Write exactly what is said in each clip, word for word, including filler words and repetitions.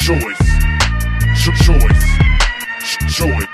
choice, choice, choice, choice,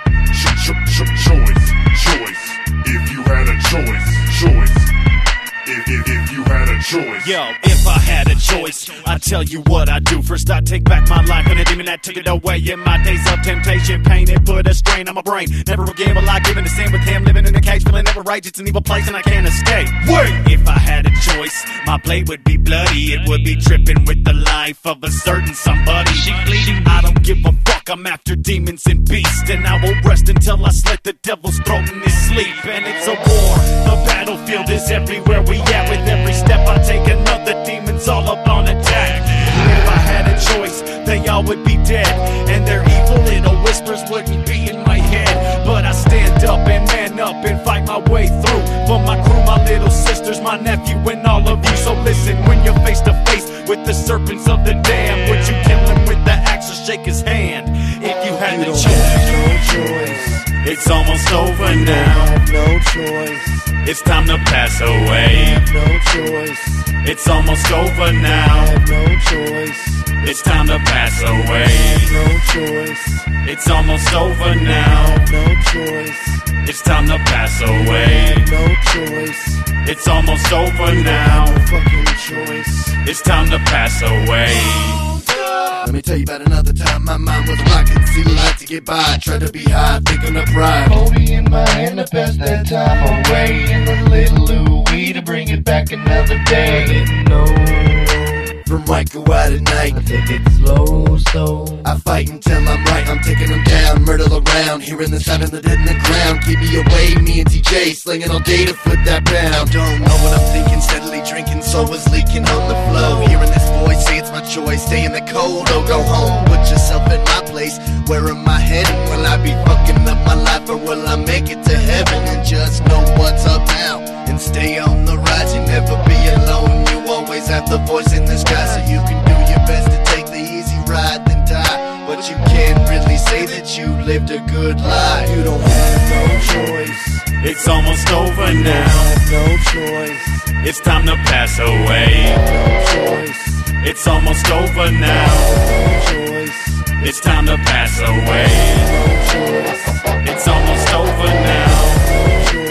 choice, choice. If you had a choice, choice. If, if, if you had a choice. Yo, if I had a choice, I'd tell you what I'd do. First I'd take back my life and a demon that took it away. In my days of temptation, pain, it put a strain on my brain. Never again will I give in the same with him. Living in a cage, feeling never right. It's an evil place and I can't escape. Wait! If I had a choice, my blade would be bloody. It would be dripping with the life of a certain somebody. She bleeding, I don't give a fuck. I'm after demons and beasts, and I will rest until I slit the devil's throat in his sleep. And it's a war. The battlefield is everywhere we at. With every step I take, another demon's all up on attack. If I had a choice, they all would be dead, and their evil little whispers wouldn't be in my head. But I stand up and man up and fight my way through. For my crew, my little sisters, my nephew, and all of you. So listen, when you're face to face with the serpents of the damned, would you kill him with the axe or shake his hand? If you had You the don't choice, have no choice. it's almost over You now. have no choice. It's time to pass You away. have no choice. It's almost over You now. have no choice. It's time to pass You away. have no choice. It's almost over You now. have no choice. It's time to pass You away. have no choice. It's almost over You don't now. have no fucking choice. It's time to pass away. Let me tell you about another time my mind was rocking. See light to get by, tried to be high, thinking of pride. forty in my hand to pass that time away, and a little Louis to bring it back another day. Didn't know from right go out at night. I take it slow, slow. I fight until I'm right, I'm taking them down, murder around, hearing the sound of the dead in the ground. Keep me away, me and T J slinging all day to flip that pound. Don't know what I'm thinking, steadily drinking, soul was leaking on the flow. Hearing this voice say it's my choice, stay in the cold or go home. Put yourself in my place, where am I heading? Will I be fucking up my life or will I make it to heaven? And just know what's up now, and stay on the rise. You never be alone, you always have the voice in the sky. So you can do your best to take the easy ride, then die. But you can't really say that you lived a good life. You don't have no choice. It's almost over You now. have no choice. It's time to pass away. No choice. It's almost over now. No choice. It's time to pass away. No choice. It's almost over now. No choice.